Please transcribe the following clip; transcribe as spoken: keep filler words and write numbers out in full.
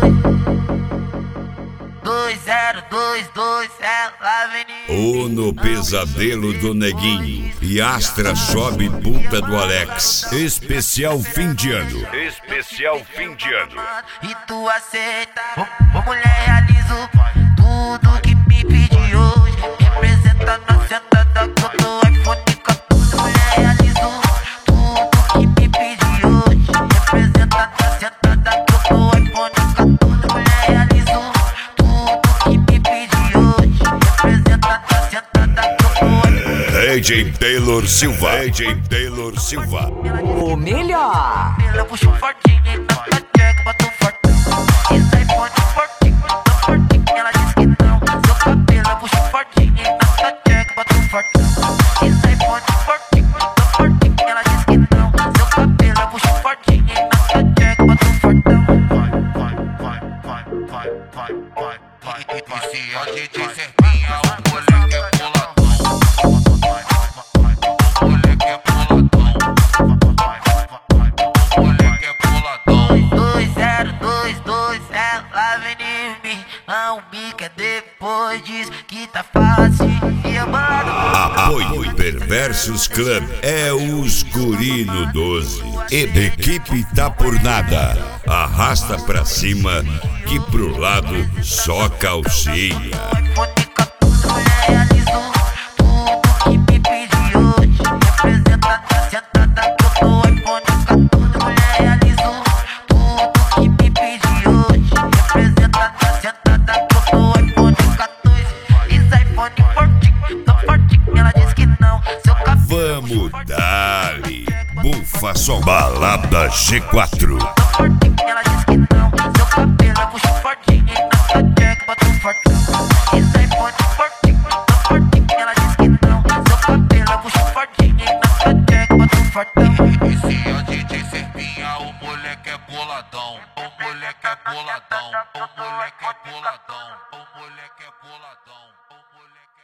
dois zero dois dois, ela vem em Ou no pesadelo do Neguinho e Astra sobe puta do Alex. Especial fim de ano. Especial fim de ano. E tu aceita, ô, ô mulher, realizo tudo que me pediu hoje. Representa na sentada com o iPhone quatorze. Mulher, realizo tudo que me pediu hoje. Representa na sentada com o iPhone quatorze. Mulher, realizo tudo que me pediu hoje. Representa na sentada com o iPhone. D J Taylor Silva. D J Taylor Silva. O melhor. Ela puxa um fortinho e na tua tcheca bota um fortão. Esse iPhone fortinho, bota fortinho. Ela diz que não. Seu cabelo puxa um fortinho e na tua tcheca bota um fortão. Esse iPhone fortinho, bota fortinho. Ela diz que não. Seu cabelo puxa um fortinho e na tua tcheca bota um fortão. Vai, vai, vai, vai, vai, vai, vai, vai. E se a D J Serpinha, o moleque é boladão. O moleque é boladão. dois zero dois dois, ela vem em mim. Não me quer depois diz que tá fácil. E a banda Apoio Perversos Club é o Escurino doze. E equipe tá por nada. Arrasta pra cima que pro lado só calcinha. iPhone quatorze, mulher, realizou tudo que me pediu hoje. Representa na sentada com o iPhone quatorze. Mulher, realizou tudo que me pediu hoje. Representa na sentada com o iPhone quatorze. Esse iPhone fortinho, tão fortinho. Ela diz que não. Seu cabelo Vamos dali. Bufa som. Balada G quatro. tão fortinho. Ela diz que não. Seu cabelo puxa um fortinho e na tua tcheca bota um fortão. Esse iPhone fortinho, tão fortinho. Ela diz que não. Seu cabelo puxa um fortinho e na tua tcheca bota um fortão. E se a D J Serpinha, o moleque é boladão. O moleque é boladão. O moleque é boladão. O moleque é boladão. O moleque